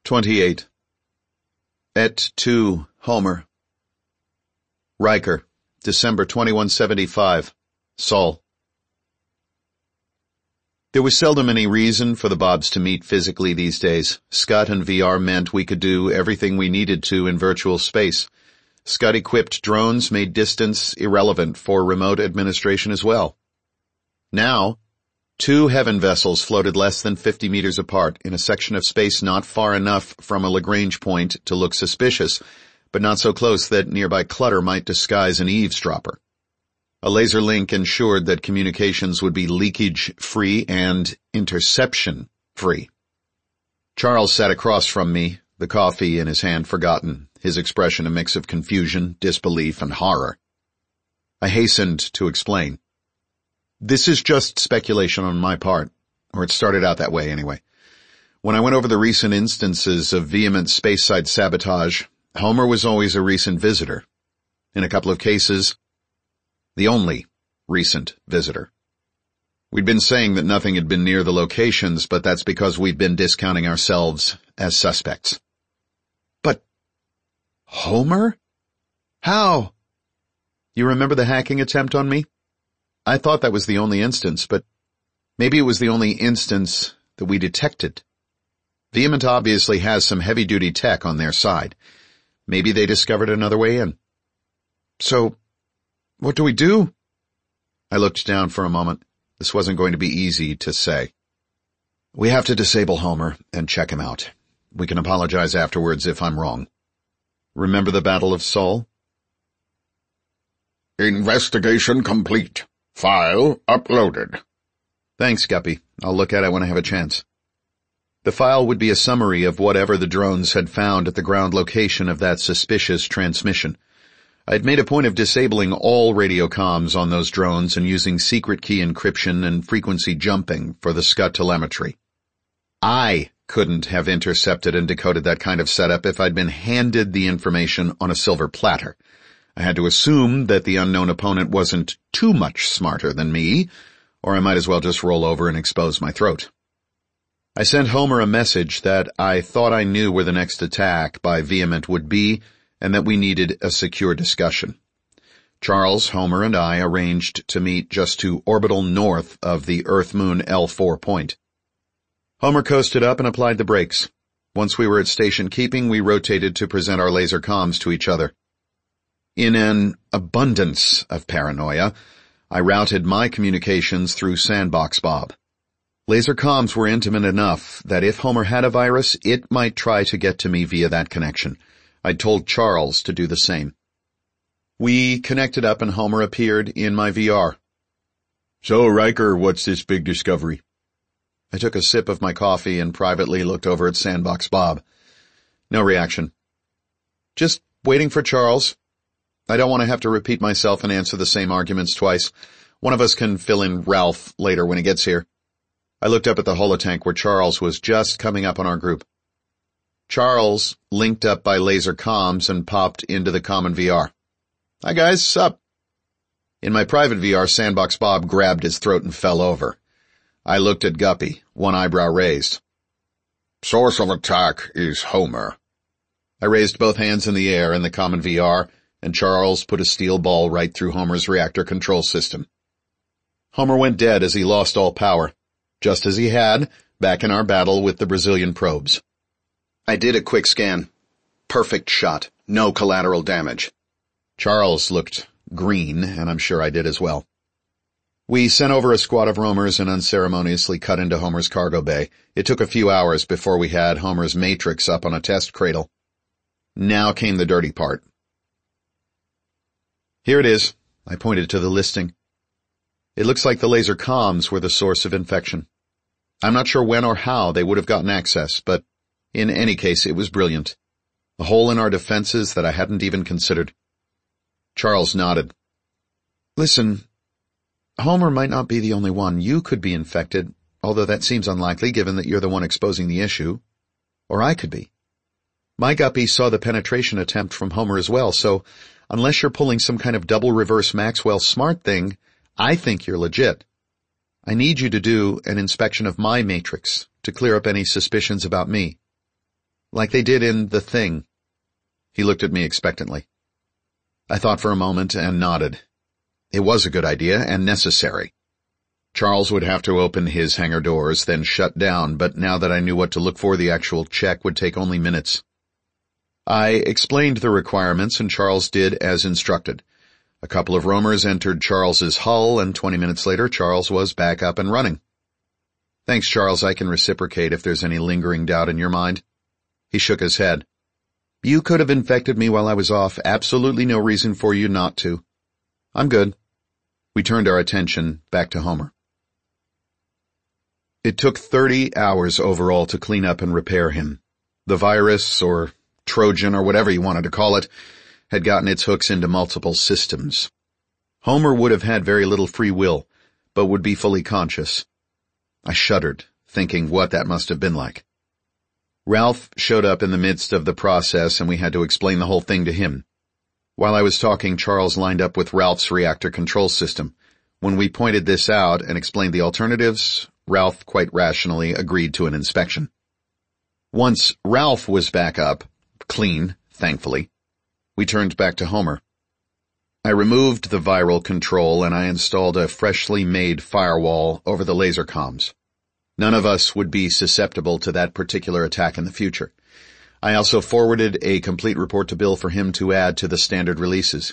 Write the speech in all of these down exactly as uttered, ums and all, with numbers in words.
twenty-eight. Et tu, Homer. Riker, December twenty-one seventy-five. Sol. There was seldom any reason for the Bobs to meet physically these days. Scud and V R meant we could do everything we needed to in virtual space. Scud-equipped drones made distance irrelevant for remote administration as well. Now, two Heaven vessels floated less than fifty meters apart in a section of space not far enough from a Lagrange point to look suspicious, but not so close that nearby clutter might disguise an eavesdropper. A laser link ensured that communications would be leakage-free and interception-free. Charles sat across from me, the coffee in his hand forgotten, his expression a mix of confusion, disbelief, and horror. I hastened to explain. This is just speculation on my part, or it started out that way anyway. When I went over the recent instances of vehement space-side sabotage, Homer was always a recent visitor. In a couple of cases, the only recent visitor. We'd been saying that nothing had been near the locations, but that's because we've been discounting ourselves as suspects. But Homer? How? You remember the hacking attempt on me? I thought that was the only instance, but maybe it was the only instance that we detected. Vehement obviously has some heavy-duty tech on their side. Maybe they discovered another way in. So, what do we do? I looked down for a moment. This wasn't going to be easy to say. We have to disable Homer and check him out. We can apologize afterwards if I'm wrong. Remember the Battle of Sol? Investigation complete. File uploaded. Thanks, Guppy. I'll look at it when I have a chance. The file would be a summary of whatever the drones had found at the ground location of that suspicious transmission. I'd made a point of disabling all radio comms on those drones and using secret key encryption and frequency jumping for the Scud telemetry. I couldn't have intercepted and decoded that kind of setup if I'd been handed the information on a silver platter. I had to assume that the unknown opponent wasn't too much smarter than me, or I might as well just roll over and expose my throat. I sent Homer a message that I thought I knew where the next attack by Vehement would be, and that we needed a secure discussion. Charles, Homer, and I arranged to meet just to orbital north of the Earth-Moon L four point. Homer coasted up and applied the brakes. Once we were at station keeping, we rotated to present our laser comms to each other. In an abundance of paranoia, I routed my communications through Sandbox Bob. Laser comms were intimate enough that if Homer had a virus, it might try to get to me via that connection. I'd told Charles to do the same. We connected up and Homer appeared in my V R. So, Riker, what's this big discovery? I took a sip of my coffee and privately looked over at Sandbox Bob. No reaction. Just waiting for Charles. I don't want to have to repeat myself and answer the same arguments twice. One of us can fill in Ralph later when he gets here. I looked up at the holotank where Charles was just coming up on our group. Charles linked up by laser comms and popped into the common V R. Hi guys, sup? In my private V R, Sandbox Bob grabbed his throat and fell over. I looked at Guppy, one eyebrow raised. Source of attack is Homer. I raised both hands in the air in the common V R, and Charles put a steel ball right through Homer's reactor control system. Homer went dead as he lost all power, just as he had back in our battle with the Brazilian probes. I did a quick scan. Perfect shot. No collateral damage. Charles looked green, and I'm sure I did as well. We sent over a squad of roamers and unceremoniously cut into Homer's cargo bay. It took a few hours before we had Homer's matrix up on a test cradle. Now came the dirty part. Here it is. I pointed to the listing. It looks like the laser comms were the source of infection. I'm not sure when or how they would have gotten access, but in any case, it was brilliant. A hole in our defenses that I hadn't even considered. Charles nodded. Listen, Homer might not be the only one. You could be infected, although that seems unlikely given that you're the one exposing the issue. Or I could be. My Guppy saw the penetration attempt from Homer as well, so unless you're pulling some kind of double reverse Maxwell Smart thing, I think you're legit. I need you to do an inspection of my matrix to clear up any suspicions about me. Like they did in The Thing. He looked at me expectantly. I thought for a moment and nodded. It was a good idea and necessary. Charles would have to open his hangar doors, then shut down, but now that I knew what to look for, the actual check would take only minutes. I explained the requirements, and Charles did as instructed. A couple of roamers entered Charles's hull, and twenty minutes later, Charles was back up and running. Thanks, Charles. I can reciprocate if there's any lingering doubt in your mind. He shook his head. You could have infected me while I was off. Absolutely no reason for you not to. I'm good. We turned our attention back to Homer. It took thirty hours overall to clean up and repair him. The virus, or Trojan, or whatever you wanted to call it, had gotten its hooks into multiple systems. Homer would have had very little free will, but would be fully conscious. I shuddered, thinking what that must have been like. Ralph showed up in the midst of the process, and we had to explain the whole thing to him. While I was talking, Charles lined up with Ralph's reactor control system. When we pointed this out and explained the alternatives, Ralph quite rationally agreed to an inspection. Once Ralph was back up, clean, thankfully, we turned back to Homer. I removed the viral control and I installed a freshly made firewall over the laser comms. None of us would be susceptible to that particular attack in the future. I also forwarded a complete report to Bill for him to add to the standard releases.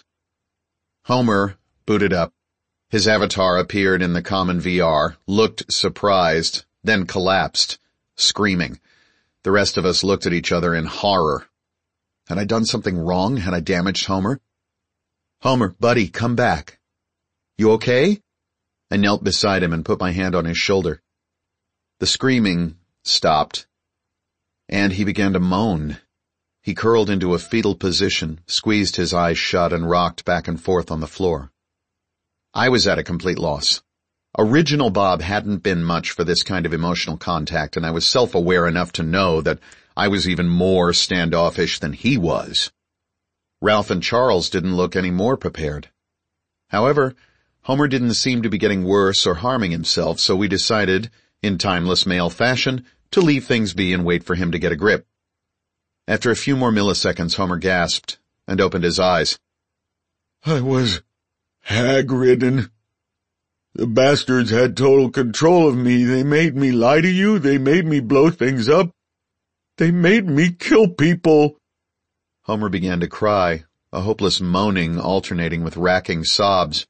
Homer booted up. His avatar appeared in the common V R, looked surprised, then collapsed, screaming. The rest of us looked at each other in horror. Had I done something wrong? Had I damaged Homer? Homer, buddy, come back. You okay? I knelt beside him and put my hand on his shoulder. The screaming stopped, and he began to moan. He curled into a fetal position, squeezed his eyes shut, and rocked back and forth on the floor. I was at a complete loss. Original Bob hadn't been much for this kind of emotional contact, and I was self-aware enough to know that I was even more standoffish than he was. Ralph and Charles didn't look any more prepared. However, Homer didn't seem to be getting worse or harming himself, so we decided, in timeless male fashion, to leave things be and wait for him to get a grip. After a few more milliseconds, Homer gasped and opened his eyes. I was hag-ridden. The bastards had total control of me. They made me lie to you. They made me blow things up. They made me kill people. Homer began to cry, a hopeless moaning alternating with racking sobs.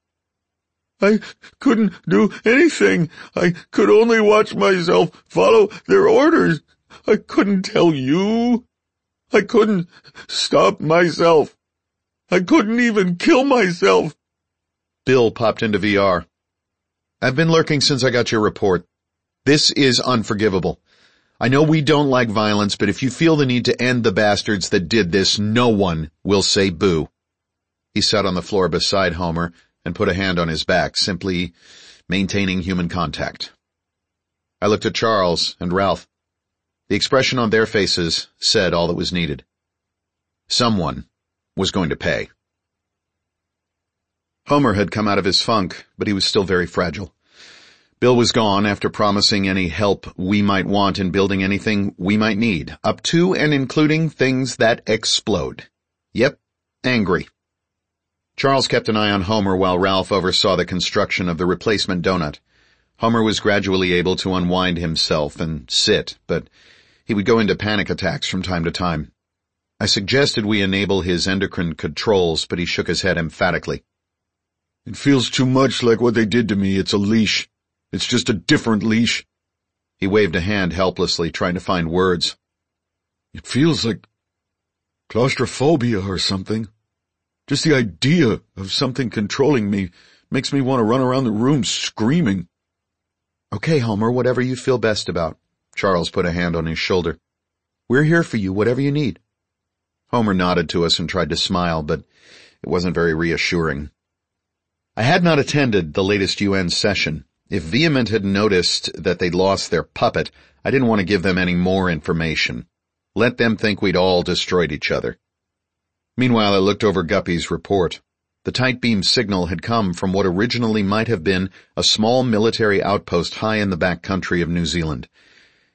I couldn't do anything. I could only watch myself follow their orders. I couldn't tell you. I couldn't stop myself. I couldn't even kill myself. Bill popped into V R. I've been lurking since I got your report. This is unforgivable. I know we don't like violence, but if you feel the need to end the bastards that did this, no one will say boo. He sat on the floor beside Homer and put a hand on his back, simply maintaining human contact. I looked at Charles and Ralph. The expression on their faces said all that was needed. Someone was going to pay. Homer had come out of his funk, but he was still very fragile. Bill was gone after promising any help we might want in building anything we might need, up to and including things that explode. Yep, angry. Charles kept an eye on Homer while Ralph oversaw the construction of the replacement donut. Homer was gradually able to unwind himself and sit, but he would go into panic attacks from time to time. I suggested we enable his endocrine controls, but he shook his head emphatically. It feels too much like what they did to me. It's a leash. It's just a different leash. He waved a hand helplessly, trying to find words. It feels like claustrophobia or something. Just the idea of something controlling me makes me want to run around the room screaming. Okay, Homer, whatever you feel best about. Charles put a hand on his shoulder. We're here for you, whatever you need. Homer nodded to us and tried to smile, but it wasn't very reassuring. I had not attended the latest U N session. If Vehement had noticed that they'd lost their puppet, I didn't want to give them any more information. Let them think we'd all destroyed each other. Meanwhile, I looked over Guppy's report. The tight beam signal had come from what originally might have been a small military outpost high in the back country of New Zealand.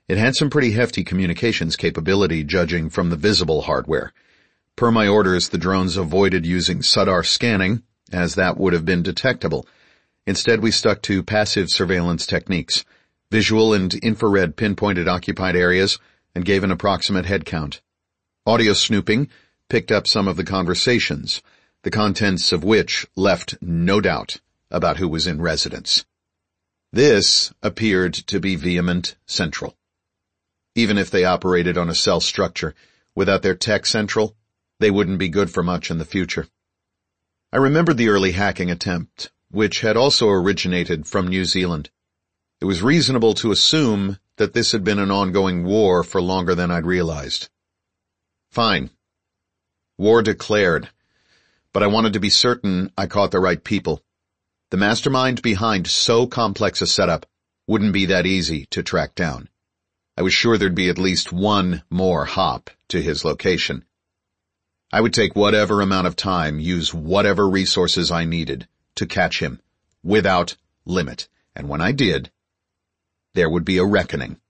It had some pretty hefty communications capability, judging from the visible hardware. Per my orders, the drones avoided using SUDAR scanning, as that would have been detectable. Instead, we stuck to passive surveillance techniques. Visual and infrared pinpointed occupied areas and gave an approximate head count. Audio snooping picked up some of the conversations, the contents of which left no doubt about who was in residence. This appeared to be Vehement Central. Even if they operated on a cell structure, without their tech central, they wouldn't be good for much in the future. I remembered the early hacking attempt, which had also originated from New Zealand. It was reasonable to assume that this had been an ongoing war for longer than I'd realized. Fine. War declared. But I wanted to be certain I caught the right people. The mastermind behind so complex a setup wouldn't be that easy to track down. I was sure there'd be at least one more hop to his location. I would take whatever amount of time, use whatever resources I needed to catch him, without limit. And when I did, there would be a reckoning.